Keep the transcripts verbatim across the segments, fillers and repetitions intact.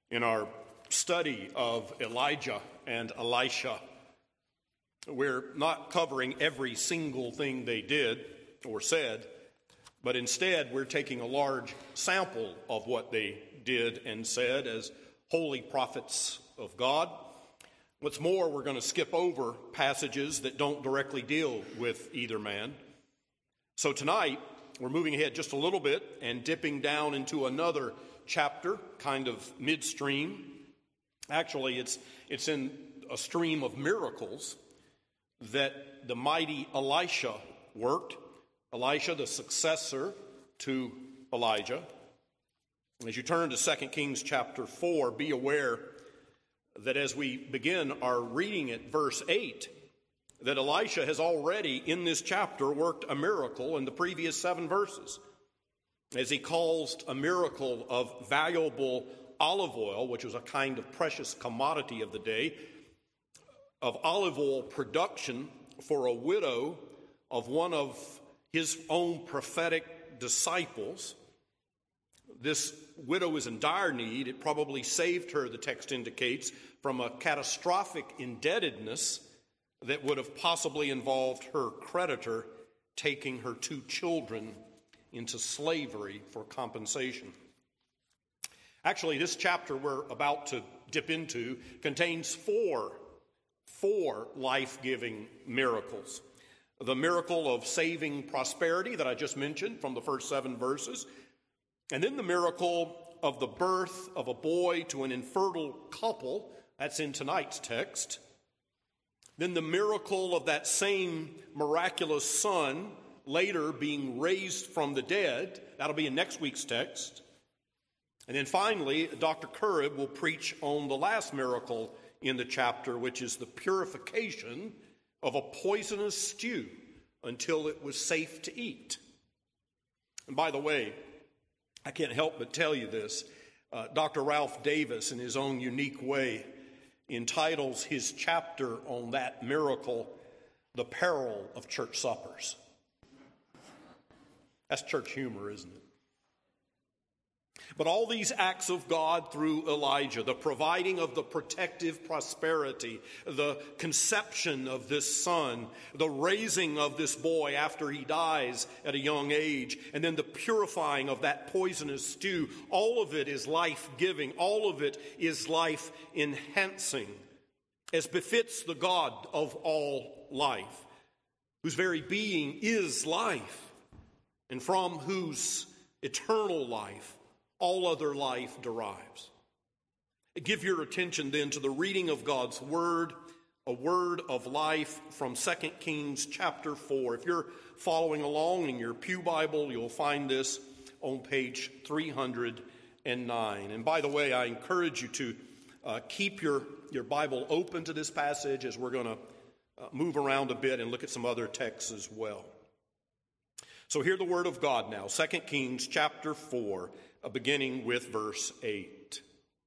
In our study of Elijah and Elisha, we're not covering every single thing they did or said, but instead we're taking a large sample of what they did and said as holy prophets of God. What's more, we're going to skip over passages that don't directly deal with either man. So tonight, we're moving ahead just a little bit and dipping down into another chapter, kind of midstream. Actually, it's it's in a stream of miracles that the mighty Elisha worked. Elisha, the successor to Elijah. As you turn to Second Kings chapter four, be aware that as we begin our reading at verse eight, that Elisha has already in this chapter worked a miracle in the previous seven verses, as he caused a miracle of valuable olive oil, which was a kind of precious commodity of the day, of olive oil production for a widow of one of his own prophetic disciples. This widow is in dire need. It probably saved her, the text indicates, from a catastrophic indebtedness that would have possibly involved her creditor taking her two children into slavery for compensation. Actually, this chapter we're about to dip into contains four, four life-giving miracles. The miracle of saving prosperity that I just mentioned from the first seven verses, and then the miracle of the birth of a boy to an infertile couple, that's in tonight's text. Then the miracle of that same miraculous son later being raised from the dead, that'll be in next week's text. And then finally, Doctor Currid will preach on the last miracle in the chapter, which is the purification of a poisonous stew until it was safe to eat. And by the way, I can't help but tell you this. Uh, Doctor Ralph Davis, in his own unique way, entitles his chapter on that miracle, "The Peril of Church Suppers." That's church humor, isn't it? But all these acts of God through Elijah, the providing of the protective prosperity, the conception of this son, the raising of this boy after he dies at a young age, and then the purifying of that poisonous stew, all of it is life-giving. All of it is life-enhancing, as befits the God of all life, whose very being is life, and from whose eternal life all other life derives. Give your attention then to the reading of God's word, a word of life from Second Kings chapter four. If you're following along in your pew Bible, you'll find this on page three hundred nine. And by the way, I encourage you to uh, keep your, your Bible open to this passage as we're going to uh, move around a bit and look at some other texts as well. So hear the word of God now, Second Kings chapter four, beginning with verse eight.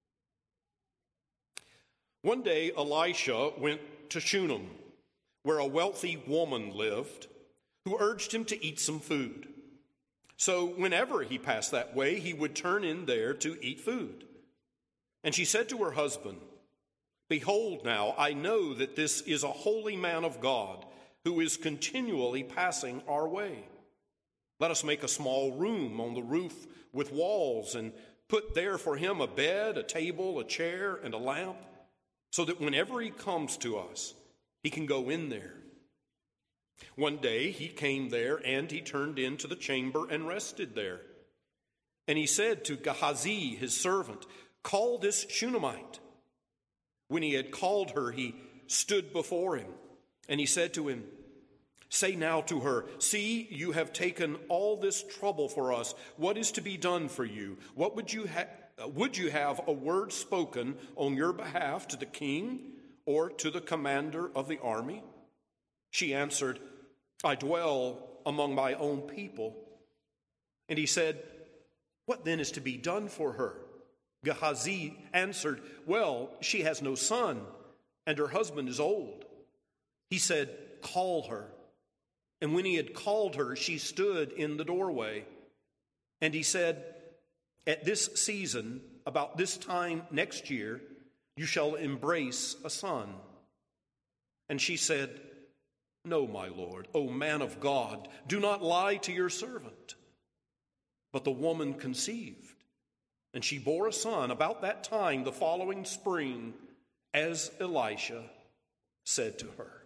One day Elisha went to Shunem, where a wealthy woman lived, who urged him to eat some food. So whenever he passed that way, he would turn in there to eat food. And she said to her husband, "Behold now, I know that this is a holy man of God, who is continually passing our way. Let us make a small room on the roof with walls, and put there for him a bed, a table, a chair, and a lamp, so that whenever he comes to us, he can go in there." One day he came there, and he turned into the chamber and rested there. And he said to Gehazi, his servant, "Call this Shunammite." When he had called her, he stood before him, and he said to him, "Say now to her, see, you have taken all this trouble for us. What is to be done for you? What would you ha- would you have a word spoken on your behalf to the king or to the commander of the army?" She answered, "I dwell among my own people." And he said, "What then is to be done for her?" Gehazi answered, "Well, she has no son, and her husband is old." He said, "Call her." And when he had called her, she stood in the doorway. And he said, "At this season about this time next year, you shall embrace a son." And she said, "No, my lord, O man of God, do not lie to your servant." But the woman conceived, and she bore a son about that time the following spring, as Elisha said to her.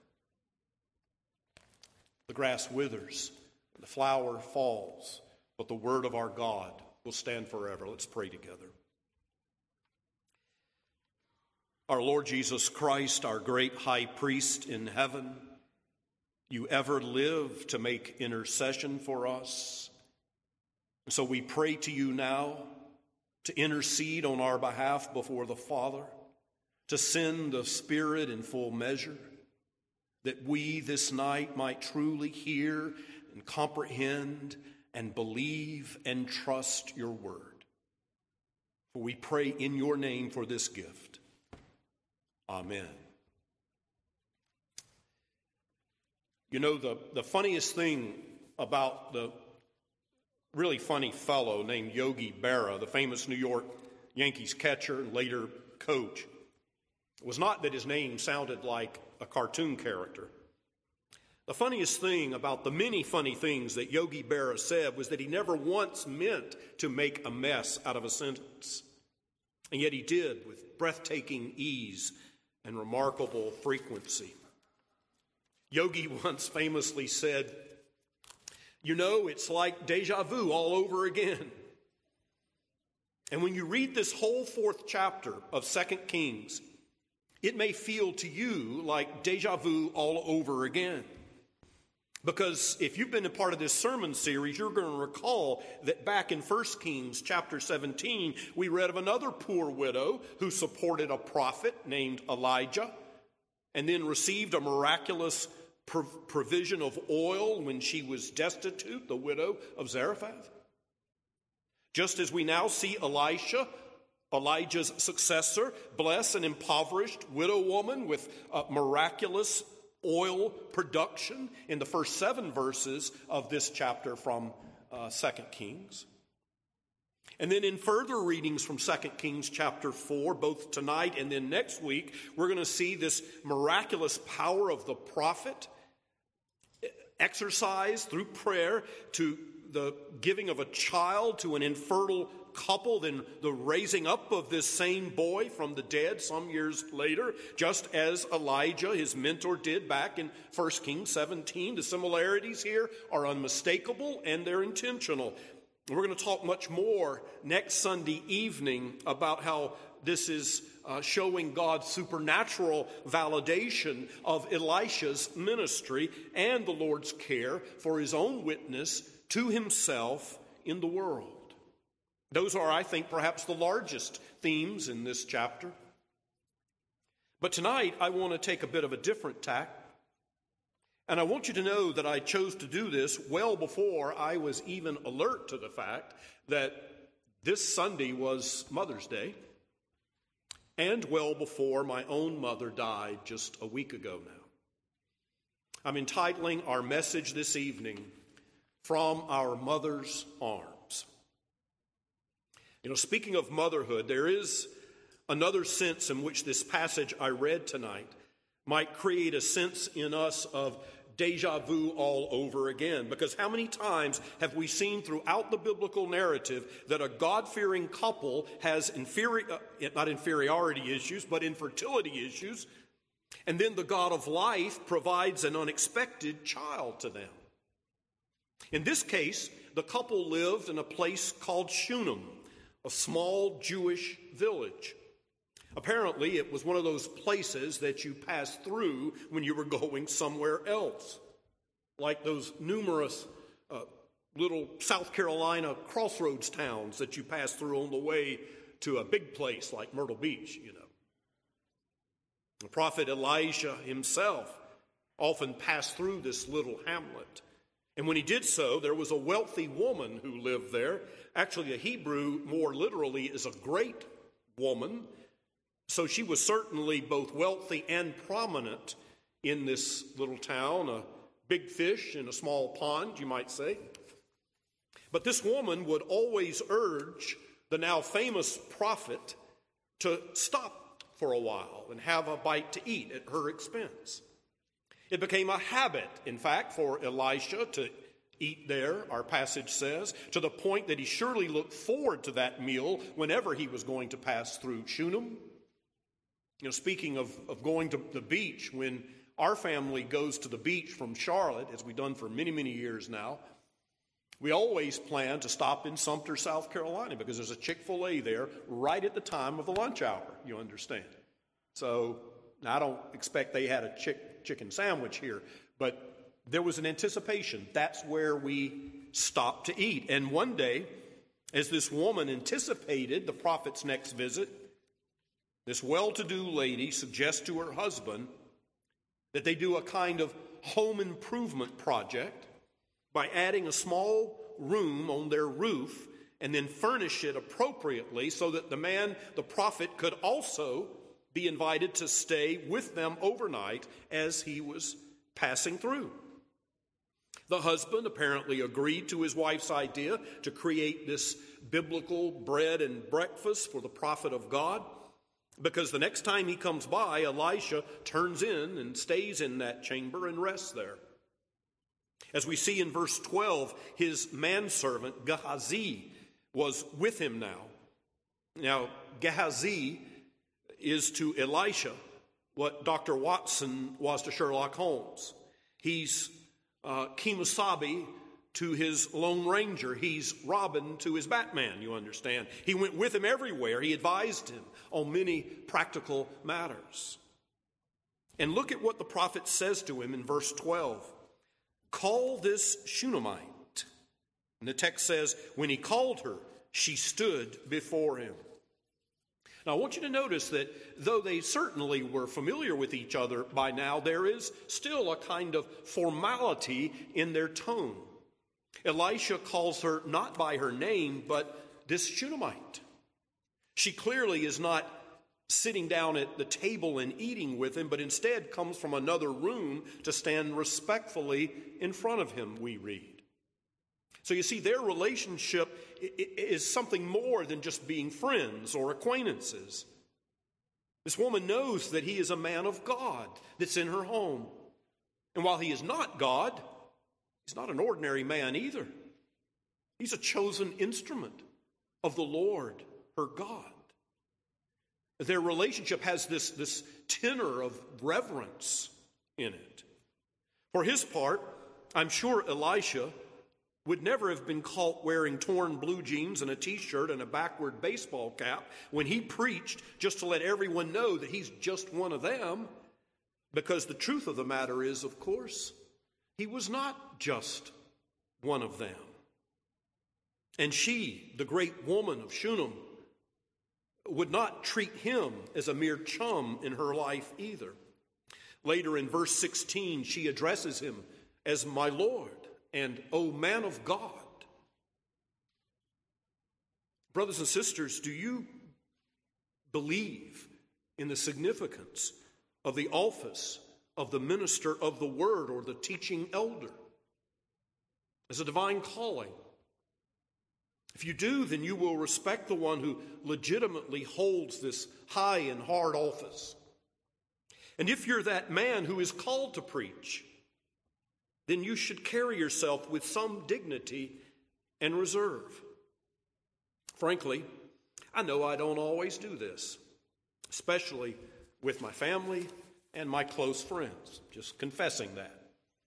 The grass withers, and the flower falls, but the word of our God will stand forever. Let's pray together. Our Lord Jesus Christ, our great high priest in heaven, you ever live to make intercession for us. So we pray to you now to intercede on our behalf before the Father, to send the Spirit in full measure, that we this night might truly hear and comprehend and believe and trust your word. For we pray in your name for this gift. Amen. You know, the, the funniest thing about the really funny fellow named Yogi Berra, the famous New York Yankees catcher and later coach, was not that his name sounded like a cartoon character. The funniest thing about the many funny things that Yogi Berra said was that he never once meant to make a mess out of a sentence. And yet he did with breathtaking ease and remarkable frequency. Yogi once famously said, "You know, it's like deja vu all over again." And when you read this whole fourth chapter of Second Kings, it may feel to you like deja vu all over again. Because if you've been a part of this sermon series, you're going to recall that back in First Kings chapter seventeen, we read of another poor widow who supported a prophet named Elijah and then received a miraculous provision of oil when she was destitute, the widow of Zarephath. Just as we now see Elisha, Elijah's successor, bless an impoverished widow woman with a miraculous oil production in the first seven verses of this chapter from uh, Second Kings. And then in further readings from Second Kings chapter four, both tonight and then next week, we're going to see this miraculous power of the prophet exercised through prayer to the giving of a child to an infertile couple, then the raising up of this same boy from the dead some years later, just as Elijah, his mentor, did back in First Kings seventeen. The similarities here are unmistakable and they're intentional. We're going to talk much more next Sunday evening about how this is uh, showing God's supernatural validation of Elisha's ministry and the Lord's care for his own witness to himself in the world. Those are, I think, perhaps the largest themes in this chapter. But tonight, I want to take a bit of a different tack. And I want you to know that I chose to do this well before I was even alert to the fact that this Sunday was Mother's Day, and well before my own mother died just a week ago now. I'm entitling our message this evening, "From Our Mother's Arms." You know, speaking of motherhood, there is another sense in which this passage I read tonight might create a sense in us of deja vu all over again. Because how many times have we seen throughout the biblical narrative that a God-fearing couple has inferi- uh, not inferiority issues, but infertility issues, and then the God of life provides an unexpected child to them? In this case, the couple lived in a place called Shunem, a small Jewish village. Apparently, it was one of those places that you passed through when you were going somewhere else, like those numerous uh, little South Carolina crossroads towns that you pass through on the way to a big place like Myrtle Beach, you know. The prophet Elijah himself often passed through this little hamlet. And when he did so, there was a wealthy woman who lived there. Actually, the Hebrew more literally is a great woman. So she was certainly both wealthy and prominent in this little town, a big fish in a small pond, you might say. But this woman would always urge the now famous prophet to stop for a while and have a bite to eat at her expense. It became a habit, in fact, for Elisha to eat there, our passage says, to the point that he surely looked forward to that meal whenever he was going to pass through Shunem. You know, speaking of, of going to the beach, when our family goes to the beach from Charlotte, as we've done for many, many years now, we always plan to stop in Sumter, South Carolina, because there's a Chick-fil-A there right at the time of the lunch hour, you understand. So I don't expect they had a chick, chicken sandwich here, but there was an anticipation. That's where we stopped to eat. And one day, as this woman anticipated the prophet's next visit, this well-to-do lady suggests to her husband that they do a kind of home improvement project by adding a small room on their roof and then furnish it appropriately so that the man, the prophet, could also be invited to stay with them overnight as he was passing through. The husband apparently agreed to his wife's idea to create this biblical bread and breakfast for the prophet of God, because the next time he comes by, Elisha turns in and stays in that chamber and rests there. As we see in verse twelve, his manservant Gehazi was with him now. Now, Gehazi is to Elisha what Doctor Watson was to Sherlock Holmes. He's uh, Kemosabe to his Lone Ranger. He's Robin to his Batman, you understand. He went with him everywhere. He advised him on many practical matters. And look at what the prophet says to him in verse twelve. Call this Shunammite. And the text says, when he called her, she stood before him. Now, I want you to notice that though they certainly were familiar with each other by now, there is still a kind of formality in their tone. Elisha calls her not by her name, but this Shunammite. She clearly is not sitting down at the table and eating with him, but instead comes from another room to stand respectfully in front of him, we read. So you see, their relationship is something more than just being friends or acquaintances. This woman knows that he is a man of God that's in her home. And while he is not God, he's not an ordinary man either. He's a chosen instrument of the Lord, her God. Their relationship has this, this tenor of reverence in it. For his part, I'm sure Elisha would never have been caught wearing torn blue jeans and a t-shirt and a backward baseball cap when he preached just to let everyone know that he's just one of them. Because the truth of the matter is, of course, he was not just one of them. And she, the great woman of Shunem, would not treat him as a mere chum in her life either. Later in verse sixteen, she addresses him as my Lord and O man of God. Brothers and sisters, do you believe in the significance of the office of the minister of the word or the teaching elder as a divine calling? If you do, then you will respect the one who legitimately holds this high and hard office. And if you're that man who is called to preach, then you should carry yourself with some dignity and reserve. Frankly, I know I don't always do this, especially with my family and my close friends, just confessing that.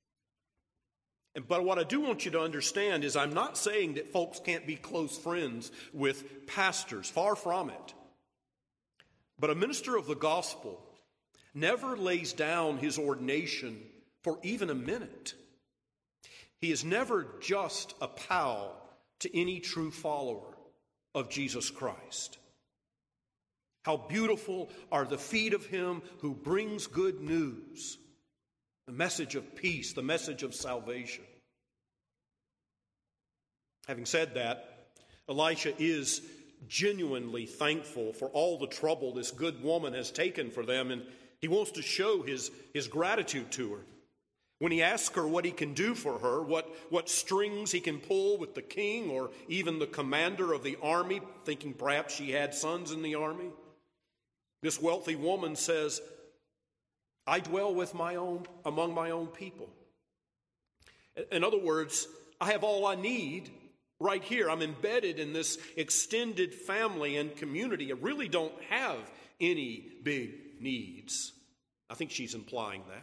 But what I do want you to understand is I'm not saying that folks can't be close friends with pastors. Far from it. But a minister of the gospel never lays down his ordination for even a minute. He is never just a pal to any true follower of Jesus Christ. How beautiful are the feet of him who brings good news, the message of peace, the message of salvation. Having said that, Elisha is genuinely thankful for all the trouble this good woman has taken for them, and he wants to show his, his gratitude to her. When he asks her what he can do for her, what, what strings he can pull with the king or even the commander of the army, thinking perhaps she had sons in the army, this wealthy woman says, I dwell with my own, among my own people. In other words, I have all I need right here. I'm embedded in this extended family and community. I really don't have any big needs. I think she's implying that.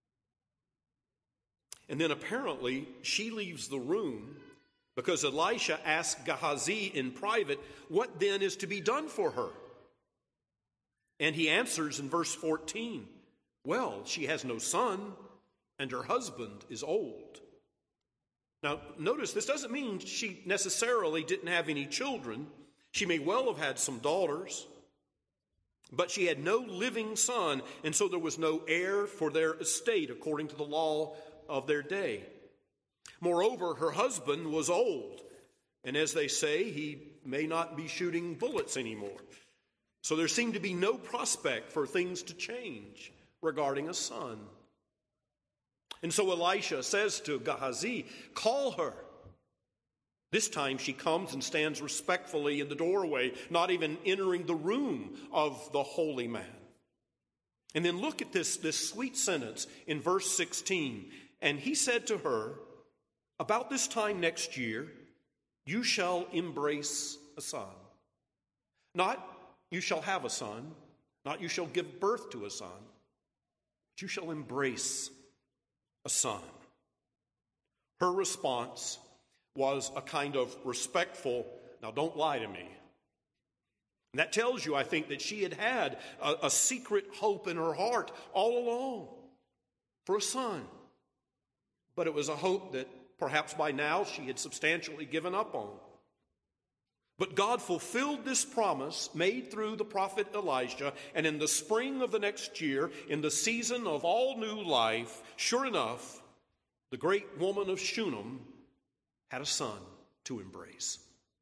And then apparently she leaves the room because Elisha asks Gehazi in private, what then is to be done for her? And he answers in verse fourteen, well, she has no son and her husband is old. Now, notice this doesn't mean she necessarily didn't have any children. She may well have had some daughters, but she had no living son, and so there was no heir for their estate according to the law of their day. Moreover, her husband was old, and as they say, he may not be shooting bullets anymore. So there seemed to be no prospect for things to change regarding a son. And so Elisha says to Gehazi, call her. This time she comes and stands respectfully in the doorway, not even entering the room of the holy man. And then look at this, this sweet sentence in verse sixteen. And he said to her, about this time next year, you shall embrace a son. Not you shall have a son, not you shall give birth to a son, but you shall embrace a son. Her response was a kind of respectful, now don't lie to me. And that tells you, I think, that she had had a, a secret hope in her heart all along for a son. But it was a hope that perhaps by now she had substantially given up on. But God fulfilled this promise made through the prophet Elijah, and in the spring of the next year, in the season of all new life, sure enough, the great woman of Shunem had a son to embrace.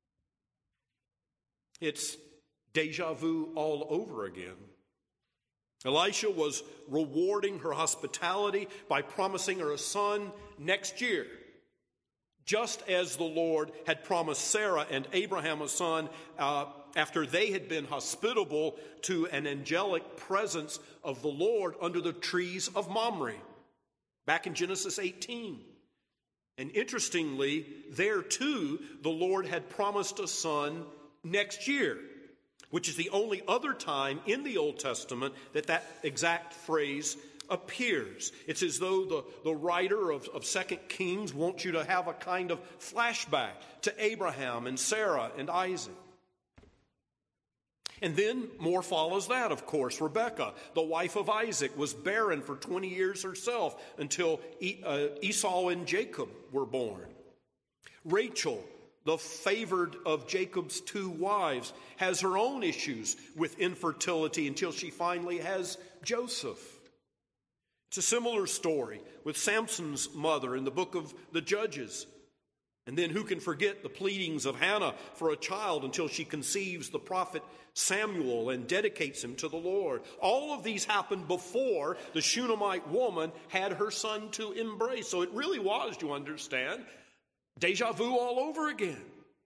It's deja vu all over again. Elisha was rewarding her hospitality by promising her a son next year, just as the Lord had promised Sarah and Abraham a son uh, after they had been hospitable to an angelic presence of the Lord under the trees of Mamre, back in Genesis eighteen. And interestingly, there too, the Lord had promised a son next year, which is the only other time in the Old Testament that that exact phrase appears. It's as though the, the writer of, of Second Kings wants you to have a kind of flashback to Abraham and Sarah and Isaac. And then more follows that, of course. Rebekah, the wife of Isaac, was barren for twenty years herself until Esau and Jacob were born. Rachel, the favored of Jacob's two wives, has her own issues with infertility until she finally has Joseph. It's a similar story with Samson's mother in the book of the Judges. And then who can forget the pleadings of Hannah for a child until she conceives the prophet Samuel and dedicates him to the Lord. All of these happened before the Shunammite woman had her son to embrace. So it really was, you understand, deja vu all over again.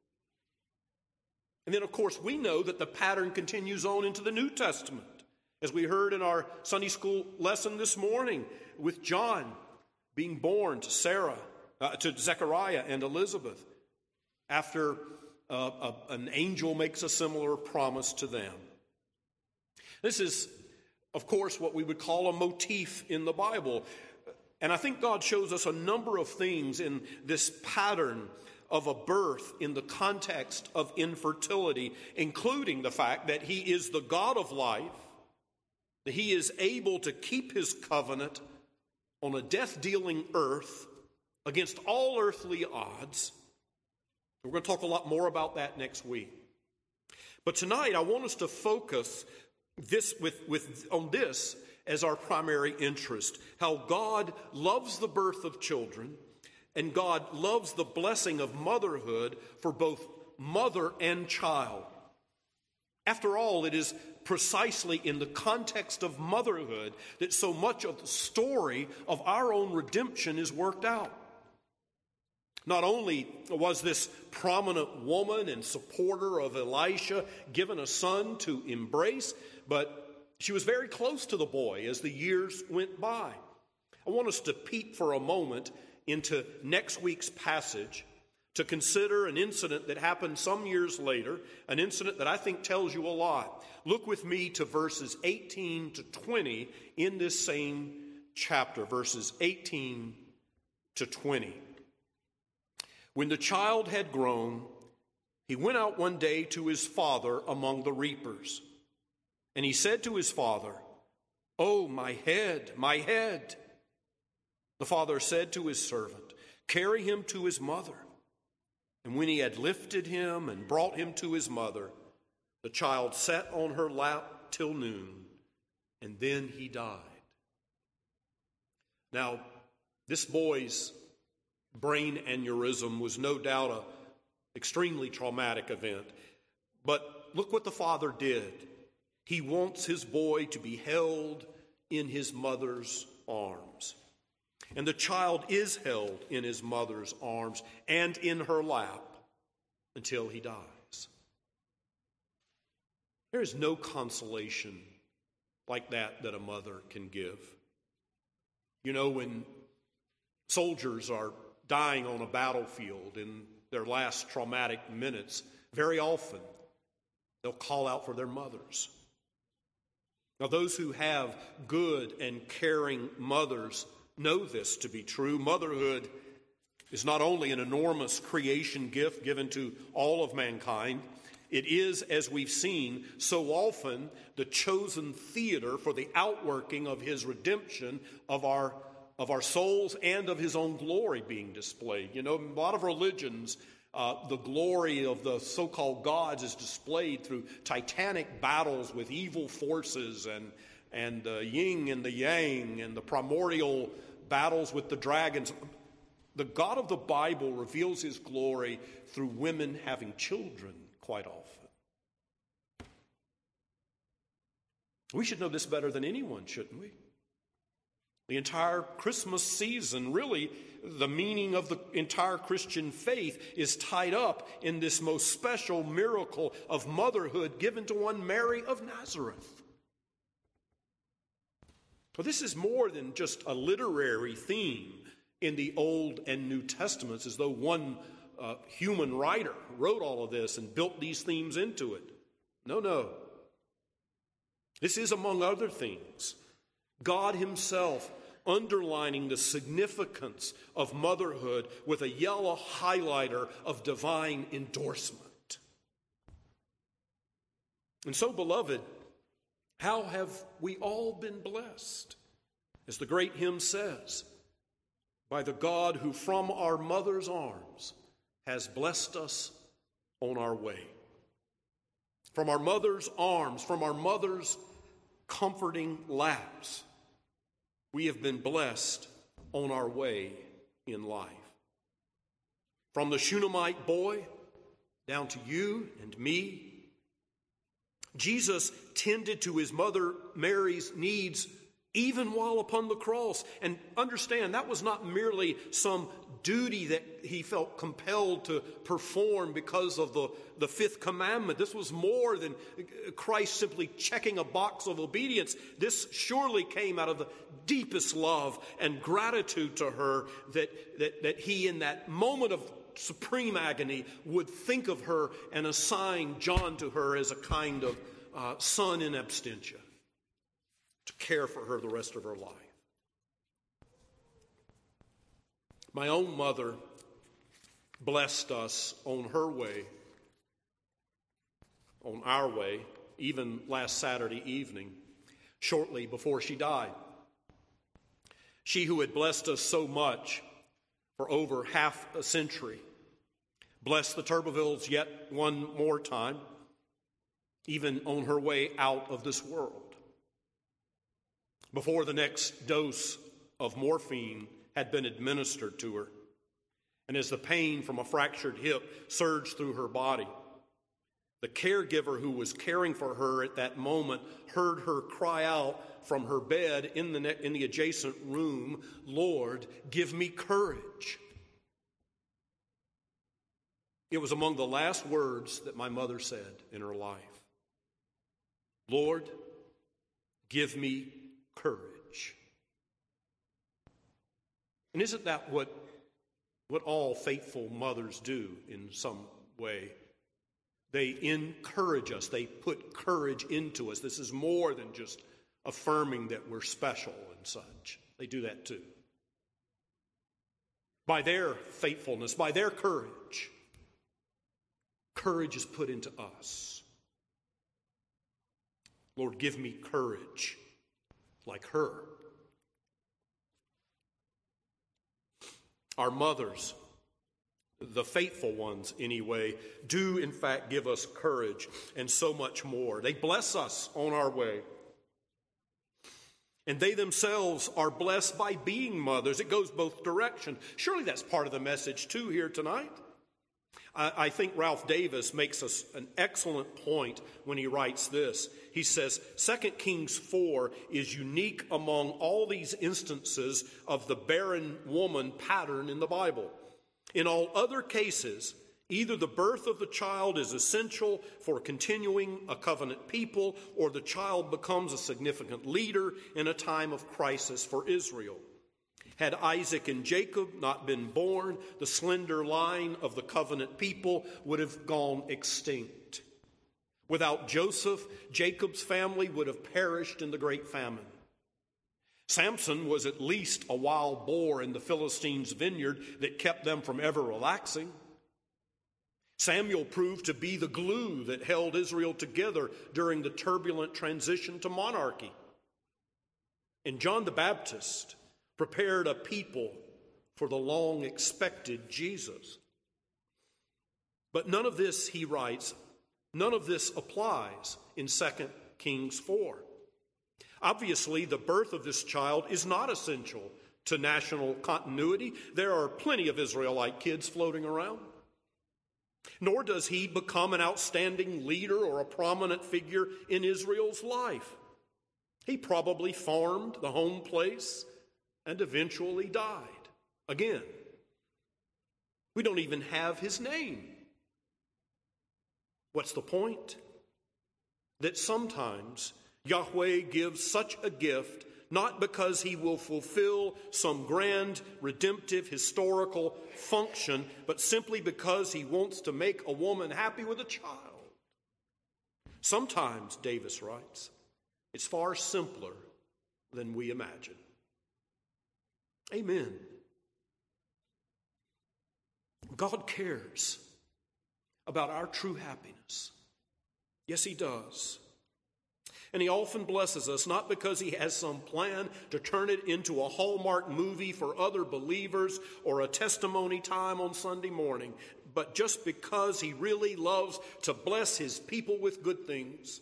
And then, of course, we know that the pattern continues on into the New Testament, as we heard in our Sunday school lesson this morning with John being born to Sarah, uh, to Zechariah and Elizabeth, after uh, a, an angel makes a similar promise to them. This is, of course, what we would call a motif in the Bible. And I think God shows us a number of things in this pattern of a birth in the context of infertility, including the fact that he is the God of life, that he is able to keep his covenant on a death-dealing earth against all earthly odds. We're going to talk a lot more about that next week. But tonight I want us to focus this with, with on this as our primary interest, how God loves the birth of children and God loves the blessing of motherhood for both mother and child. After all, it is precisely in the context of motherhood that so much of the story of our own redemption is worked out. Not only was this prominent woman and supporter of Elisha given a son to embrace, but she was very close to the boy as the years went by. I want us to peek for a moment into next week's passage to consider an incident that happened some years later, an incident that I think tells you a lot. Look with me to verses eighteen to twenty in this same chapter, verses eighteen to twenty. When the child had grown, he went out one day to his father among the reapers. And he said to his father, "Oh, my head, my head." The father said to his servant, "Carry him to his mother." And when he had lifted him and brought him to his mother, the child sat on her lap till noon, and then he died. Now, this boy's brain aneurysm was no doubt an extremely traumatic event. But look what the father did. He wants his boy to be held in his mother's arms. And the child is held in his mother's arms and in her lap until he dies. There is no consolation like that that a mother can give. You know, when soldiers are dying on a battlefield in their last traumatic minutes, very often they'll call out for their mothers. Now, those who have good and caring mothers know this to be true. Motherhood is not only an enormous creation gift given to all of mankind, it is, as we've seen, so often the chosen theater for the outworking of his redemption of our, of our souls and of his own glory being displayed. You know, a lot of religions, uh, the glory of the so-called gods is displayed through titanic battles with evil forces and, and the yin and the yang and the primordial battles with the dragons. The God of the Bible reveals his glory through women having children quite often. We should know this better than anyone, shouldn't we? The entire Christmas season, really, the meaning of the entire Christian faith is tied up in this most special miracle of motherhood given to one Mary of Nazareth. Well, this is more than just a literary theme in the Old and New Testaments, as though one uh, human writer wrote all of this and built these themes into it. No, no. This is, among other things, God himself underlining the significance of motherhood with a yellow highlighter of divine endorsement. And so, beloved, how have we all been blessed? As the great hymn says, by the God who from our mother's arms has blessed us on our way. From our mother's arms, from our mother's comforting laps, we have been blessed on our way in life. From the Shunammite boy down to you and me, Jesus tended to his mother Mary's needs even while upon the cross. And understand, that was not merely some duty that he felt compelled to perform because of the, the fifth commandment. This was more than Christ simply checking a box of obedience. This surely came out of the deepest love and gratitude to her that, that, that he, in that moment of supreme agony, would think of her and assign John to her as a kind of uh, son in absentia to care for her the rest of her life. My own mother blessed us on her way, on our way, even last Saturday evening, shortly before she died. She who had blessed us so much for over half a century blessed the Turbervilles yet one more time, even on her way out of this world. Before the next dose of morphine had been administered to her, and as the pain from a fractured hip surged through her body, The caregiver who was caring for her at that moment heard her cry out from her bed in the, in the adjacent room, "Lord, give me courage." It was among the last words that my mother said in her life. "Lord, give me courage." And isn't that what, what all faithful mothers do in some way? They encourage us. They put courage into us. This is more than just affirming that we're special and such. They do that too. By their faithfulness, by their courage, courage is put into us. Lord, give me courage like her. Our mothers, the faithful ones anyway, do in fact give us courage and so much more. They bless us on our way. And they themselves are blessed by being mothers. It goes both directions. Surely that's part of the message too here tonight. I, I think Ralph Davis makes us an excellent point when he writes this. He says, Second Kings four is unique among all these instances of the barren woman pattern in the Bible. In all other cases, either the birth of the child is essential for continuing a covenant people, or the child becomes a significant leader in a time of crisis for Israel. Had Isaac and Jacob not been born, the slender line of the covenant people would have gone extinct. Without Joseph, Jacob's family would have perished in the great famine. Samson was at least a wild boar in the Philistines' vineyard that kept them from ever relaxing. Samuel proved to be the glue that held Israel together during the turbulent transition to monarchy. And John the Baptist prepared a people for the long-expected Jesus. But none of this, he writes, none of this applies in Second Kings four. Obviously, the birth of this child is not essential to national continuity. There are plenty of Israelite kids floating around. Nor does he become an outstanding leader or a prominent figure in Israel's life. He probably farmed the home place and eventually died. Again, we don't even have his name. What's the point? That sometimes Yahweh gives such a gift not because he will fulfill some grand, redemptive, historical function, but simply because he wants to make a woman happy with a child. Sometimes, Davis writes, it's far simpler than we imagine. Amen. God cares about our true happiness. Yes, he does. And he often blesses us, not because he has some plan to turn it into a Hallmark movie for other believers or a testimony time on Sunday morning, but just because he really loves to bless his people with good things.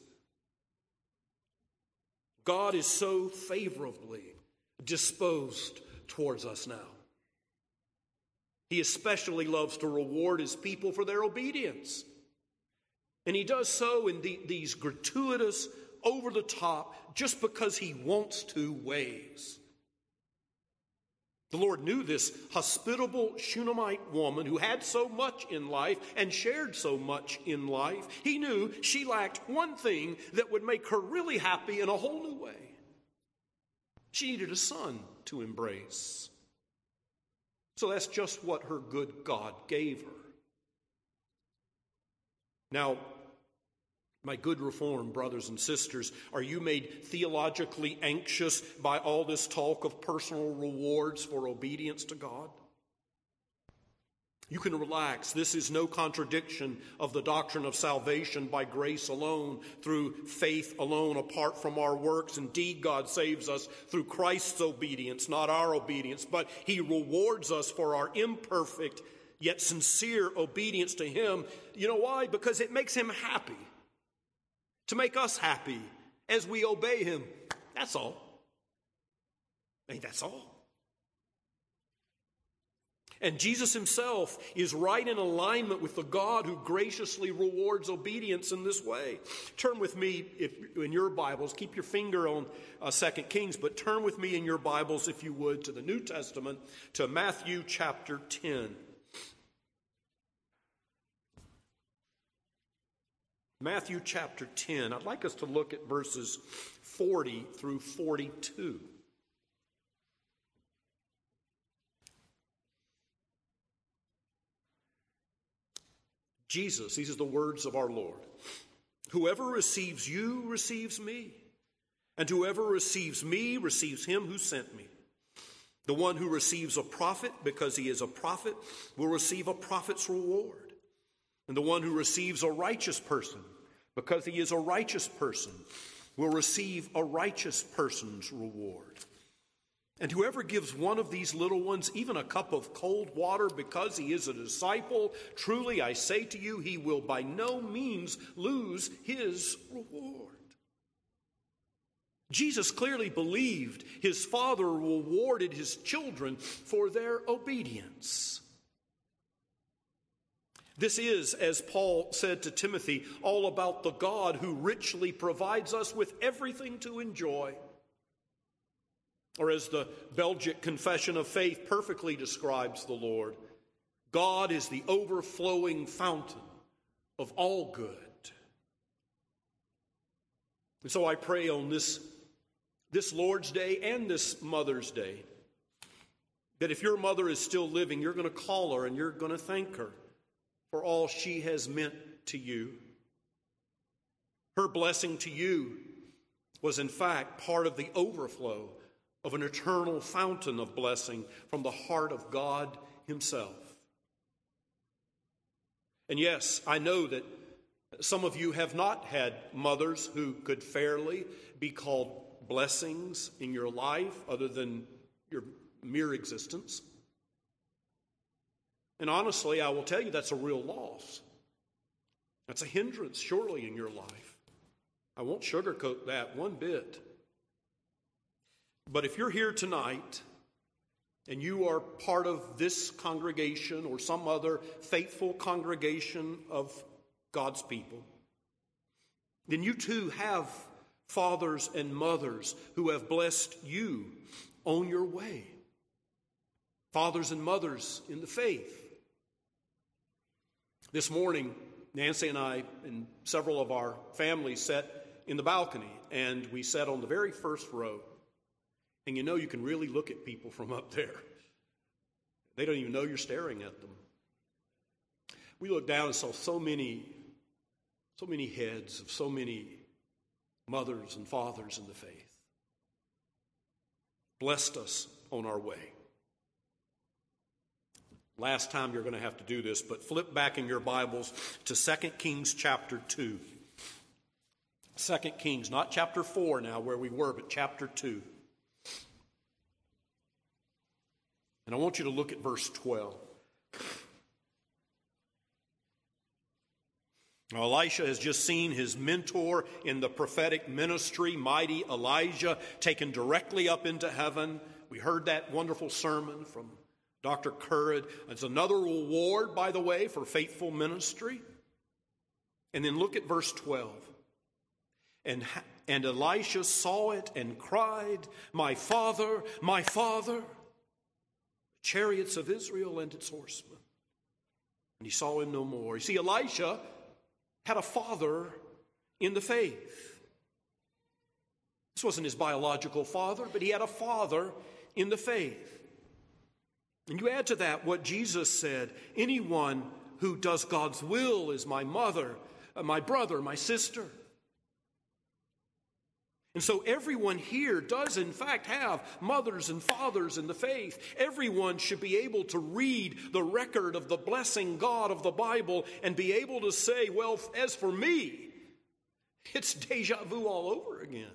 God is so favorably disposed towards us now. He especially loves to reward his people for their obedience. And he does so in the, these gratuitous, over the top, just because he wants to ways. The Lord knew this hospitable Shunammite woman who had so much in life and shared so much in life. He knew she lacked one thing that would make her really happy in a whole new way. She needed a son to embrace. So that's just what her good God gave her. Now, my good Reformed brothers and sisters, are you made theologically anxious by all this talk of personal rewards for obedience to God? You can relax. This is no contradiction of the doctrine of salvation by grace alone, through faith alone, apart from our works. Indeed, God saves us through Christ's obedience, not our obedience, but he rewards us for our imperfect yet sincere obedience to him. You know why? Because it makes him happy. To make us happy as we obey him. That's all. I mean, that's all. And Jesus himself is right in alignment with the God who graciously rewards obedience in this way. Turn with me if, in your Bibles, keep your finger on uh, Second Kings, but turn with me in your Bibles, if you would, to the New Testament, to Matthew chapter ten. Matthew chapter ten. I'd like us to look at verses forty through forty-two. Jesus, these are the words of our Lord. Whoever receives you receives me, and whoever receives me receives him who sent me. The one who receives a prophet because he is a prophet will receive a prophet's reward. And the one who receives a righteous person because he is a righteous person will receive a righteous person's reward. And whoever gives one of these little ones even a cup of cold water because he is a disciple, truly I say to you, he will by no means lose his reward. Jesus clearly believed his Father rewarded his children for their obedience. This is, as Paul said to Timothy, all about the God who richly provides us with everything to enjoy. Or as the Belgic Confession of Faith perfectly describes the Lord, God is the overflowing fountain of all good. And so I pray on this, this Lord's Day and this Mother's Day that if your mother is still living, you're going to call her and you're going to thank her for all she has meant to you. Her blessing to you was in fact part of the overflow of an eternal fountain of blessing from the heart of God himself. And yes, I know that some of you have not had mothers who could fairly be called blessings in your life other than your mere existence. And honestly, I will tell you that's a real loss. That's a hindrance, surely, in your life. I won't sugarcoat that one bit. But if you're here tonight and you are part of this congregation or some other faithful congregation of God's people, then you too have fathers and mothers who have blessed you on your way. Fathers and mothers in the faith. This morning, Nancy and I and several of our families sat in the balcony, and we sat on the very first row. And you know you can really look at people from up there. They don't even know you're staring at them. We looked down and saw so many, so many heads of so many mothers and fathers in the faith. Blessed us on our way. Last time you're going to have to do this, but flip back in your Bibles to Second Kings chapter two. Second Kings, not chapter four now where we were, but chapter two. And I want you to look at verse twelve. Now, Elisha has just seen his mentor in the prophetic ministry, mighty Elijah, taken directly up into heaven. We heard that wonderful sermon from Doctor Currid. It's another reward, by the way, for faithful ministry. And then look at verse twelve. And, and Elisha saw it and cried, "My father, my father, chariots of Israel and its horsemen." And he saw him no more. You see, Elisha had a father in the faith. This wasn't his biological father, but he had a father in the faith. And you add to that what Jesus said, anyone who does God's will is my mother, my brother, my sister. And so everyone here does in fact have mothers and fathers in the faith. Everyone should be able to read the record of the blessing God of the Bible and be able to say, well, as for me, it's deja vu all over again.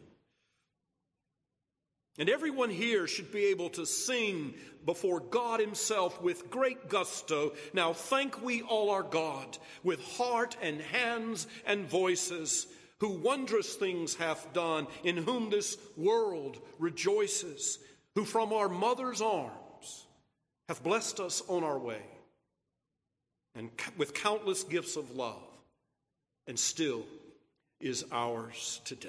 And everyone here should be able to sing before God himself with great gusto, "Now thank we all our God, with heart and hands and voices, who wondrous things hath done, in whom this world rejoices, who from our mother's arms hath blessed us on our way, and with countless gifts of love, and still is ours today.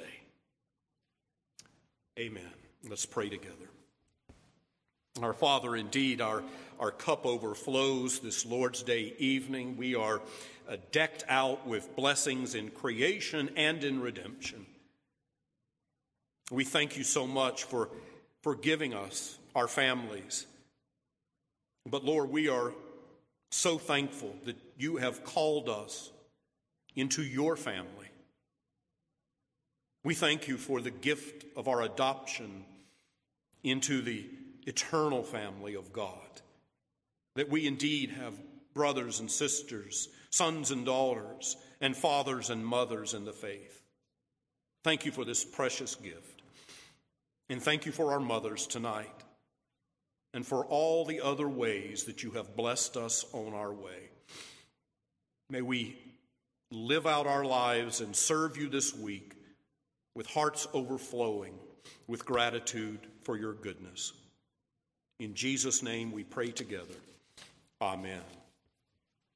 Amen. Let's pray together. Our Father, indeed, our, our cup overflows this Lord's Day evening. We are uh, decked out with blessings in creation and in redemption. We thank you so much for, for giving us our families. But Lord, we are so thankful that you have called us into your family. We thank you for the gift of our adoption into the eternal family of God, that we indeed have brothers and sisters, sons and daughters, and fathers and mothers in the faith. Thank you for this precious gift. And thank you for our mothers tonight, and for all the other ways that you have blessed us on our way. May we live out our lives and serve you this week with hearts overflowing with gratitude for your goodness. In Jesus' name we pray together. Amen.